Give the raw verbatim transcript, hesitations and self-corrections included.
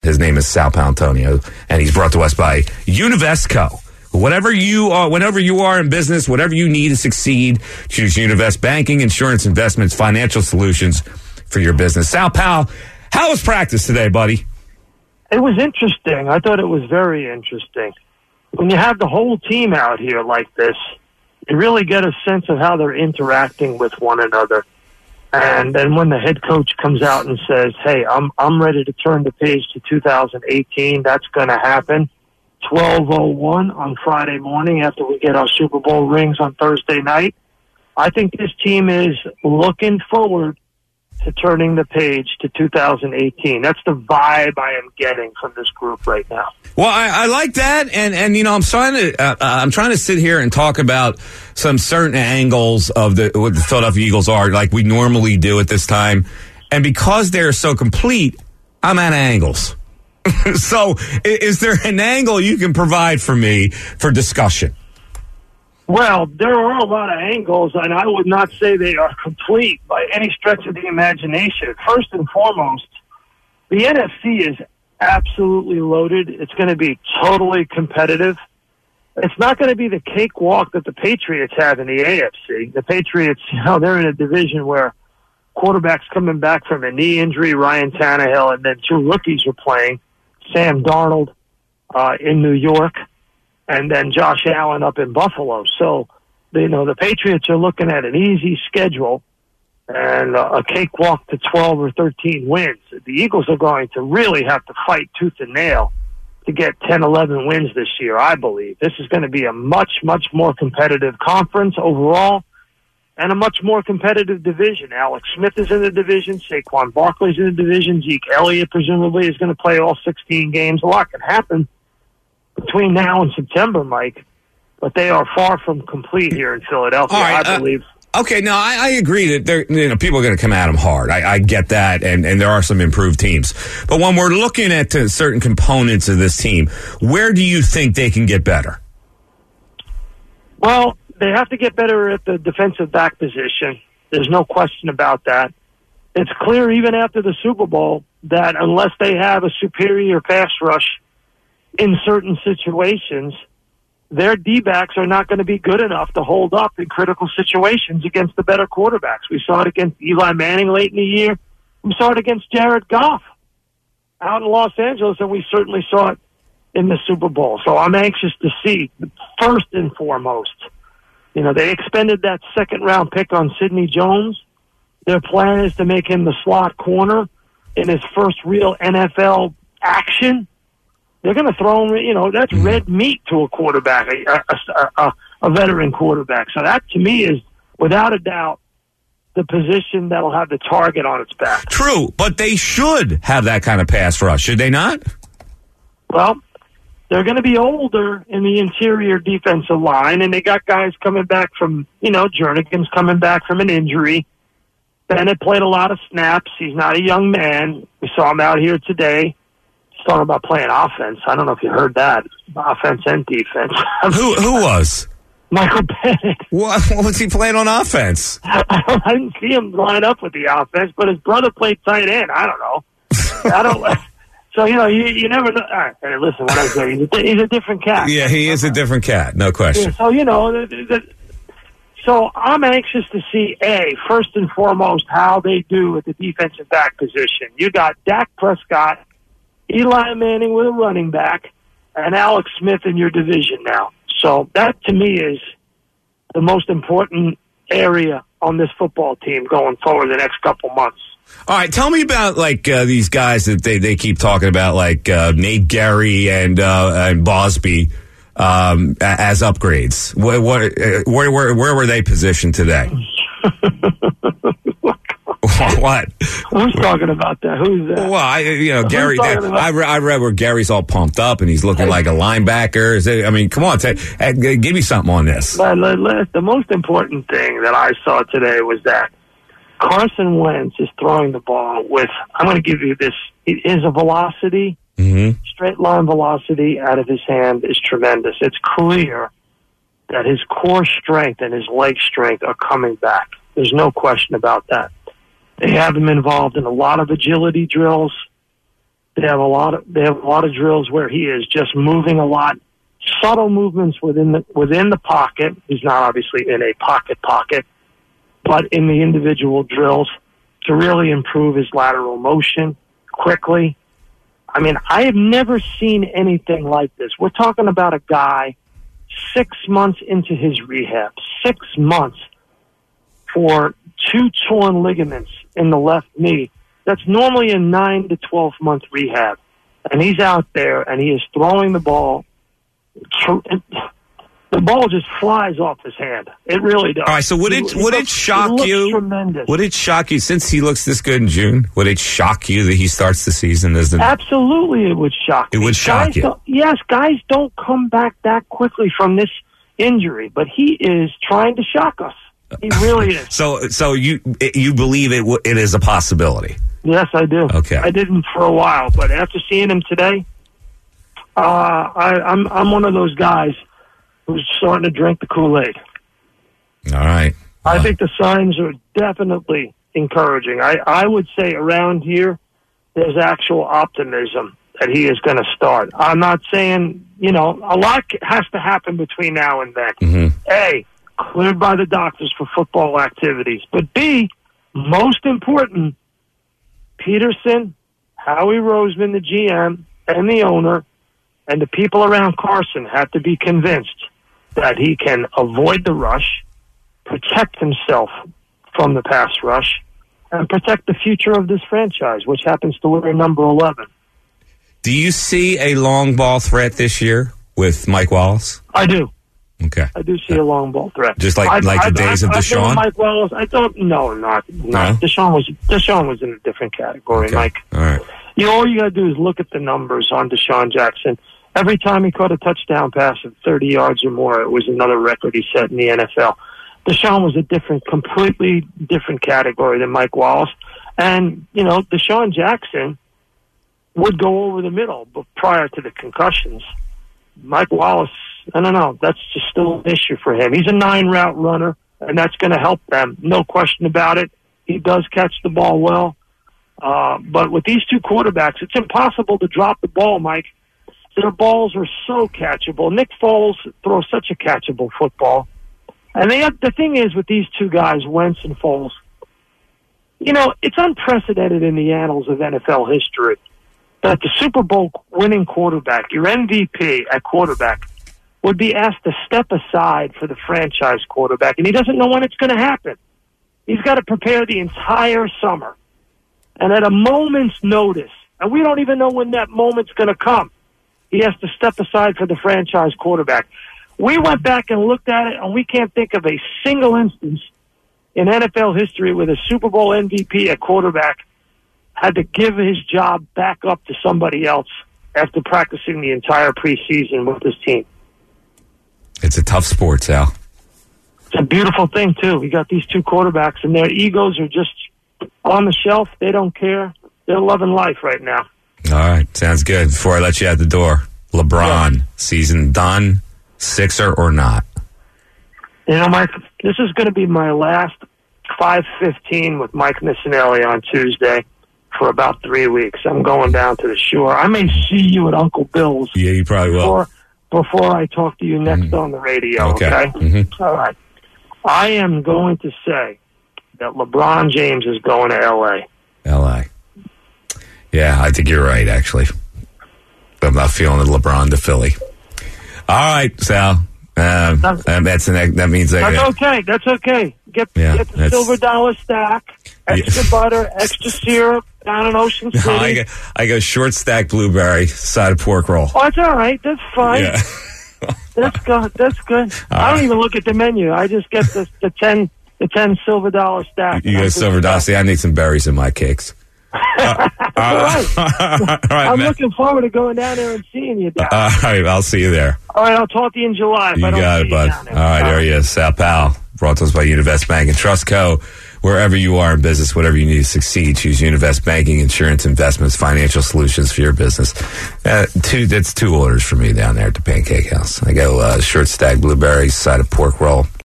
His name is Sal Paolantonio, and he's brought to us by Univest.co. Whatever you are, whenever you are in business, whatever you need to succeed, choose Univest Banking, Insurance, Investments, Financial Solutions for your business. Sal Pal, how was practice today, buddy? It was interesting. I thought it was very interesting. When you have the whole team out here like this, you really get a sense of how they're interacting with one another. And then when the head coach comes out and says, hey, I'm I'm ready to turn the page to two thousand eighteen, that's going to happen. twelve oh one on Friday morning after we get our Super Bowl rings on Thursday night. I think this team is looking forward to turning the page to two thousand eighteen. That's the vibe I am getting from this group right now. Well, I, I like that, and and you know, I'm trying to uh, I'm trying to sit here and talk about some certain angles of the what the Philadelphia Eagles are, like we normally do at this time, and because they're so complete, I'm at angles. So, is there an angle you can provide for me for discussion? Well, there are a lot of angles, and I would not say they are complete by any stretch of the imagination. First and foremost, the N F C is absolutely loaded. It's going to be totally competitive. It's not going to be the cakewalk that the Patriots have in the A F C. The Patriots, you know, they're in a division where quarterbacks coming back from a knee injury, Ryan Tannehill, and then two rookies are playing, Sam Darnold uh, in New York, and then Josh Allen up in Buffalo. So, you know, the Patriots are looking at an easy schedule and uh, a cakewalk to twelve or thirteen wins. The Eagles are going to really have to fight tooth and nail to get ten, eleven wins this year, I believe. This is going to be a much, much more competitive conference overall and a much more competitive division. Alex Smith is in the division. Saquon Barkley's in the division. Zeke Elliott presumably is going to play all sixteen games. A lot can happen between now and September, Mike, but they are far from complete here in Philadelphia, right, I believe. Uh, okay, now I, I agree that there, you know, people are going to come at them hard. I, I get that, and, and there are some improved teams. But when we're looking at uh, certain components of this team, where do you think they can get better? Well, they have to get better at the defensive back position. There's no question about that. It's clear even after the Super Bowl that unless they have a superior pass rush in certain situations, their D-backs are not going to be good enough to hold up in critical situations against the better quarterbacks. We saw it against Eli Manning late in the year. We saw it against Jared Goff out in Los Angeles, and we certainly saw it in the Super Bowl. So I'm anxious to see, first and foremost, you know, they expended that second-round pick on Sidney Jones. Their plan is to make him the slot corner in his first real N F L action. They're going to throw him, you know, that's red meat to a quarterback, a, a, a, a veteran quarterback. So that, to me, is, without a doubt, the position that'll have the target on its back. True, but they should have that kind of pass rush, should they not? Well, they're going to be older in the interior defensive line, and they got guys coming back from, you know, Jernigan's coming back from an injury. Bennett played a lot of snaps. He's not a young man. We saw him out here today. Talking about playing offense. I don't know if you heard that. Offense and defense. Who who was? Michael Bennett. What, what was he playing on offense? I didn't see him line up with the offense, but his brother played tight end. I don't know. I don't. So, you know, you, you never know. All right, hey, listen, what I say, he's a, he's a different cat. Yeah, he is a different cat, no question. Yeah, so, you know, the, the, so I'm anxious to see, A, first and foremost, how they do at the defensive back position. You got Dak Prescott, Eli Manning with a running back, and Alex Smith in your division now. So that, to me, is the most important area on this football team going forward the next couple months. All right, tell me about, like, uh, these guys that they, they keep talking about, like uh, Nate Gerry and uh, and Bosby um, as upgrades. What, what, uh, where, where, where were they positioned today? What? Who's talking about that? Who's that? Well, I, you know, Gary. I, re- I read where Gary's all pumped up and he's looking like a linebacker. Is it, I mean, come on, t- uh, give me something on this. The most important thing that I saw today was that Carson Wentz is throwing the ball with, I'm going to give you this, it is a velocity, mm-hmm. straight line velocity out of his hand is tremendous. It's clear that his core strength and his leg strength are coming back. There's no question about that. They have him involved in a lot of agility drills. They have a lot of they have a lot of drills where he is just moving a lot, subtle movements within the within the pocket. He's not obviously in a pocket pocket, but in the individual drills to really improve his lateral motion quickly. I mean, I have never seen anything like this. We're talking about a guy six months into his rehab, six months for two torn ligaments in the left knee. That's normally a nine to twelve month rehab. And he's out there and he is throwing the ball. The ball just flies off his hand. It really does. All right, so would it, it would it, looks, it shock it you? Tremendous. Would it shock you, since he looks this good in June, would it shock you that he starts the season as the... Absolutely, it would shock It me. would shock guys you. Yes, guys don't come back that quickly from this injury, but he is trying to shock us. He really is. so so you you believe it w- it is a possibility? Yes, I do. Okay. I didn't for a while, but after seeing him today, uh, I, I'm I'm one of those guys who's starting to drink the Kool-Aid. All right. I think the signs are definitely encouraging. I, I would say around here, there's actual optimism that he is going to start. I'm not saying, you know, a lot has to happen between now and then. Mm-hmm. A, cleared by the doctors for football activities. But B, most important, Peterson, Howie Roseman, the G M, and the owner, and the people around Carson have to be convinced that he can avoid the rush, protect himself from the pass rush, and protect the future of this franchise, which happens to wear number eleven. Do you see a long ball threat this year with Mike Wallace? I do. Okay. I do see a long ball threat. Just like, I, like I, the days I, of I, Deshaun? I Mike Wallace, I don't, no, not, not. No? Deshaun was, Deshaun was in a different category, Okay. Mike. All right. You know, all you got to do is look at the numbers on Deshaun Jackson. Every time he caught a touchdown pass of thirty yards or more, it was another record he set in the N F L. Deshaun was a different, completely different category than Mike Wallace. And, you know, Deshaun Jackson would go over the middle, but prior to the concussions, Mike Wallace, I don't know, that's just still an issue for him. He's a nine-route runner, and that's going to help them, no question about it. He does catch the ball well. Uh, but with these two quarterbacks, it's impossible to drop the ball, Mike. Their balls are so catchable. Nick Foles throws such a catchable football. And they have, the thing is with these two guys, Wentz and Foles, you know, it's unprecedented in the annals of N F L history that the Super Bowl winning quarterback, your M V P at quarterback, would be asked to step aside for the franchise quarterback, and he doesn't know when it's going to happen. He's got to prepare the entire summer. And at a moment's notice, and we don't even know when that moment's going to come, he has to step aside for the franchise quarterback. We went back and looked at it, and we can't think of a single instance in N F L history where the Super Bowl M V P at quarterback had to give his job back up to somebody else after practicing the entire preseason with his team. It's a tough sport, Sal. It's a beautiful thing, too. We got these two quarterbacks, and their egos are just on the shelf. They don't care. They're loving life right now. All right. Sounds good. Before I let you out the door, LeBron, Yeah. season done, Sixer or not? You know, Mike, this is going to be my last five fifteen with Mike Missinelli on Tuesday for about three weeks. I'm going down to the shore. I may see you at Uncle Bill's. Yeah, you probably will. Before, before I talk to you next mm-hmm. on the radio, okay? okay? Mm-hmm. All right. I am going to say that LeBron James is going to L A. L A. Yeah, I think you're right, actually. I'm not feeling the LeBron to Philly. All right, Sal. Um, um, that's an, that means I that's got, okay. That's okay. Get, yeah, get the silver dollar stack, extra yeah. butter, extra syrup down in Ocean City. No, I got I got short stack blueberry, side of pork roll. Oh, that's all right. That's fine. Yeah. That's good. That's good. All I don't right. even look at the menu. I just get the the ten the ten silver dollar stack. You got silver dollar. See, I need some berries in my cakes. Uh, all right. all right, I'm man. looking forward to going down there and seeing you down. Uh, all right, I'll see you there. All right, I'll talk to you in July. If You I don't got see it, bud. You down there. All right, there he is, Sal Powell, brought to us by Univest Bank and Trust Co. Wherever you are in business, whatever you need to succeed, choose Univest Banking, insurance, investments, financial solutions for your business. Uh, two, that's two orders for me down there at the Pancake House. I go uh, short stack blueberries, side of pork roll.